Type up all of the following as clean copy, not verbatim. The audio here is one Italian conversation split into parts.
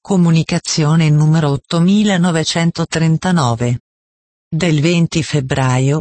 Comunicazione numero 8939. Del 20 febbraio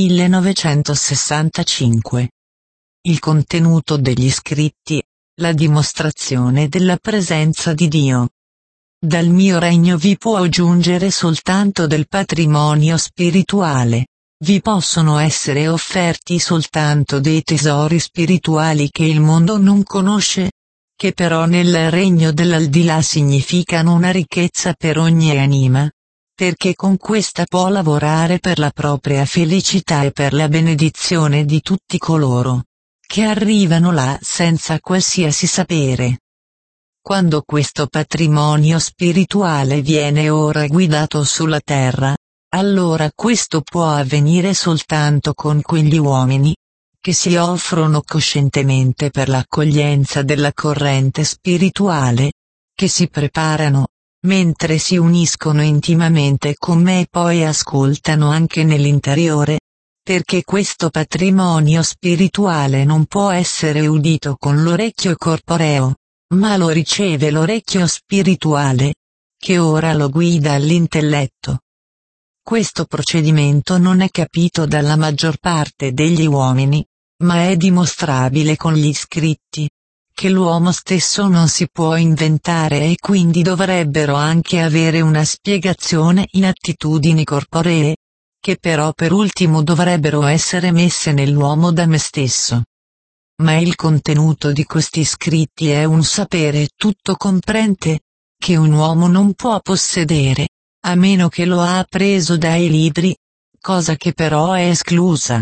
1965. Il contenuto degli scritti, la dimostrazione della presenza di Dio. Dal mio regno vi può giungere soltanto del patrimonio spirituale. Vi possono essere offerti soltanto dei tesori spirituali che il mondo non conosce, che però nel regno dell'aldilà significano una ricchezza per ogni anima, perché con questa può lavorare per la propria felicità e per la benedizione di tutti coloro che arrivano là senza qualsiasi sapere. Quando questo patrimonio spirituale viene ora guidato sulla terra, allora questo può avvenire soltanto con quegli uomini che si offrono coscientemente per l'accoglienza della corrente spirituale, che si preparano, mentre si uniscono intimamente con me e poi ascoltano anche nell'interiore, perché questo patrimonio spirituale non può essere udito con l'orecchio corporeo, ma lo riceve l'orecchio spirituale, che ora lo guida all'intelletto. Questo procedimento non è capito dalla maggior parte degli uomini, ma è dimostrabile con gli scritti, che l'uomo stesso non si può inventare e quindi dovrebbero anche avere una spiegazione in attitudini corporee, che però per ultimo dovrebbero essere messe nell'uomo da me stesso. Ma il contenuto di questi scritti è un sapere tutto comprente, che un uomo non può possedere, a meno che lo ha appreso dai libri, cosa che però è esclusa.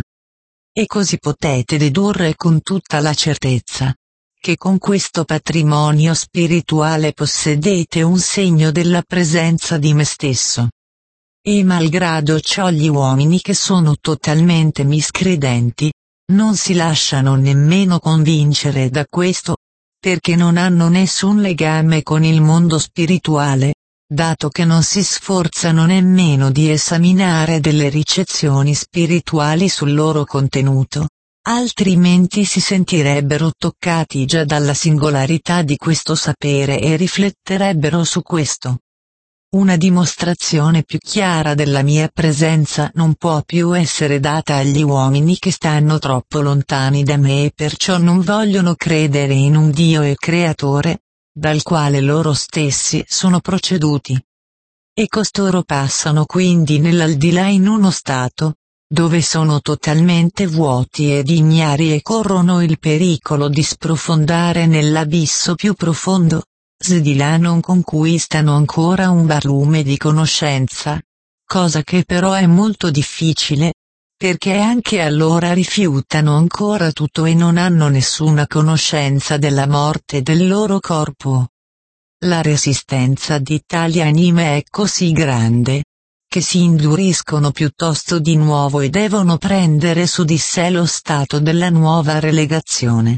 E così potete dedurre con tutta la certezza che con questo patrimonio spirituale possedete un segno della presenza di me stesso. E malgrado ciò gli uomini che sono totalmente miscredenti, non si lasciano nemmeno convincere da questo, perché non hanno nessun legame con il mondo spirituale, dato che non si sforzano nemmeno di esaminare delle ricezioni spirituali sul loro contenuto, altrimenti si sentirebbero toccati già dalla singolarità di questo sapere e rifletterebbero su questo. Una dimostrazione più chiara della mia presenza non può più essere data agli uomini che stanno troppo lontani da me e perciò non vogliono credere in un Dio e Creatore, dal quale loro stessi sono proceduti. E costoro passano quindi nell'aldilà in uno stato, dove sono totalmente vuoti ed ignari e corrono il pericolo di sprofondare nell'abisso più profondo, se di là non conquistano ancora un barlume di conoscenza, cosa che però è molto difficile, perché anche allora rifiutano ancora tutto e non hanno nessuna conoscenza della morte del loro corpo. La resistenza di tali anime è così grande, che si induriscono piuttosto di nuovo e devono prendere su di sé lo stato della nuova relegazione.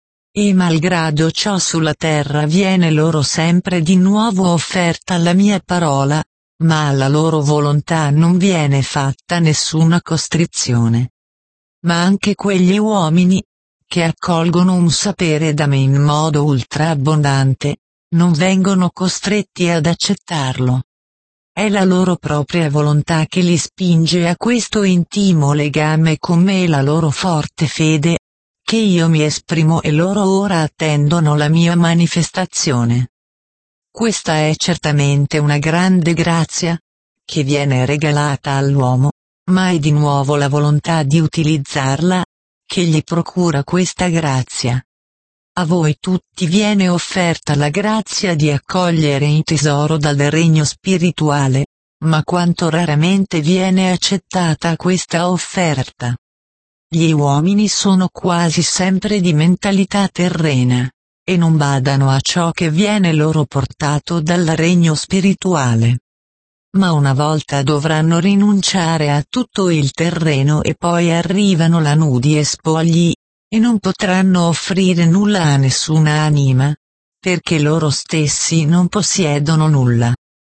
E malgrado ciò sulla terra viene loro sempre di nuovo offerta la mia parola, ma alla loro volontà non viene fatta nessuna costrizione. Ma anche quegli uomini, che accolgono un sapere da me in modo ultra abbondante, non vengono costretti ad accettarlo. È la loro propria volontà che li spinge a questo intimo legame con me e la loro forte fede, che io mi esprimo e loro ora attendono la mia manifestazione. Questa è certamente una grande grazia, che viene regalata all'uomo, ma è di nuovo la volontà di utilizzarla, che gli procura questa grazia. A voi tutti viene offerta la grazia di accogliere il tesoro dal regno spirituale, ma quanto raramente viene accettata questa offerta. Gli uomini sono quasi sempre di mentalità terrena, e non badano a ciò che viene loro portato dal regno spirituale. Ma una volta dovranno rinunciare a tutto il terreno e poi arrivano là nudi e spogli, e non potranno offrire nulla a nessuna anima, perché loro stessi non possiedono nulla.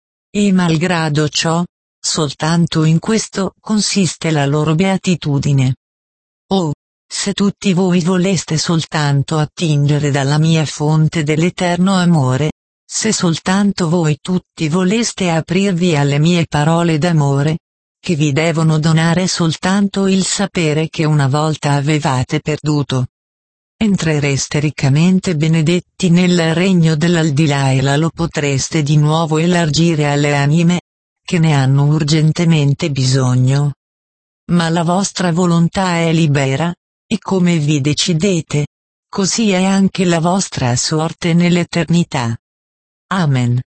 E malgrado ciò, soltanto in questo consiste la loro beatitudine. Oh, se tutti voi voleste soltanto attingere dalla mia fonte dell'eterno amore, se soltanto voi tutti voleste aprirvi alle mie parole d'amore, che vi devono donare soltanto il sapere che una volta avevate perduto. Entrereste riccamente benedetti nel regno dell'aldilà e lo potreste di nuovo elargire alle anime, che ne hanno urgentemente bisogno. Ma la vostra volontà è libera, e come vi decidete, così è anche la vostra sorte nell'eternità. Amen.